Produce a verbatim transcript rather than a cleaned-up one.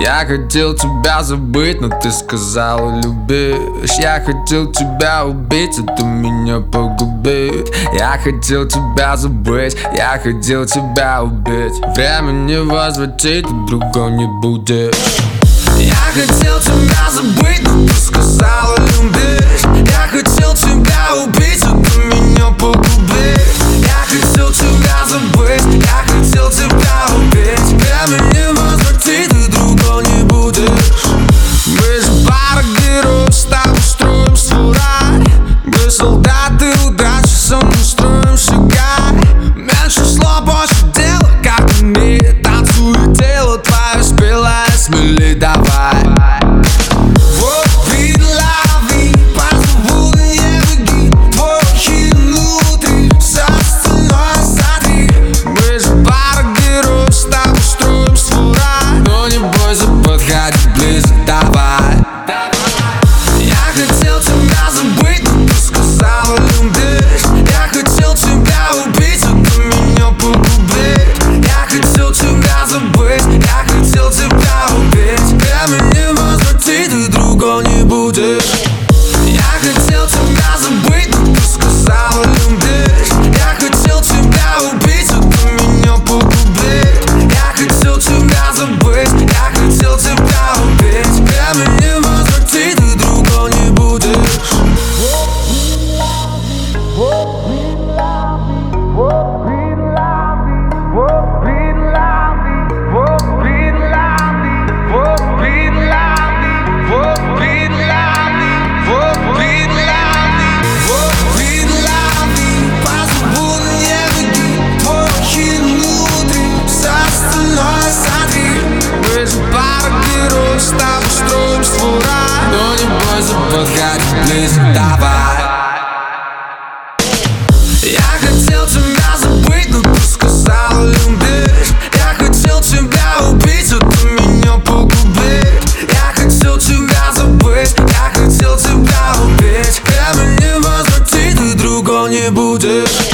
Я хотел тебя забыть, но ты сказала любишь. Я хотел тебя убить, а ты меня погубишь. Я хотел тебя забыть, я хотел тебя убить. Время не возвратить, ты другой не будешь. Я хотел тебя забыть, но ты сказала любишь. Я хотел тебя убить, а ты меня погубишь. Я хотел тебя забыть, я хотел тебя убить. Время не возвратить, ты другой не будешь. Мы же пара героев, с тобой строим свой рай. Мы солдаты удачи, со мной строим шагай. Меньше слов, больше дела, как в мире танцует тело твое спелое, смелей давай. Вот вид лови, позову не беги. Твой хит внутри, все остальное сотри. Мы же пара героев, с тобой строим свой рай. Но не бойся подходить ближе, давай. Я хотел тебя забыть, но ты сказала любишь. Я хотел тебя убить, а ты меня погубишь. Я хотел тебя забыть, я хотел тебя убить. Время не возвратить, ты другой не будешь. Я хотел тебя забыть, но ты сказала любишь. Я хотел тебя убить, а ты меня погубишь. Я хотел тебя забыть, я хотел тебя убить. Время не возвратить, ты другой не будешь. С тобой строим свой рай. Но не бойся подходить ближе, давай. Я хотел тебя забыть, но ты сказала любишь. Я хотел тебя убить, а ты меня погубишь. Я хотел тебя забыть, я хотел тебя убить. Время не возвратить, ты другой не будешь.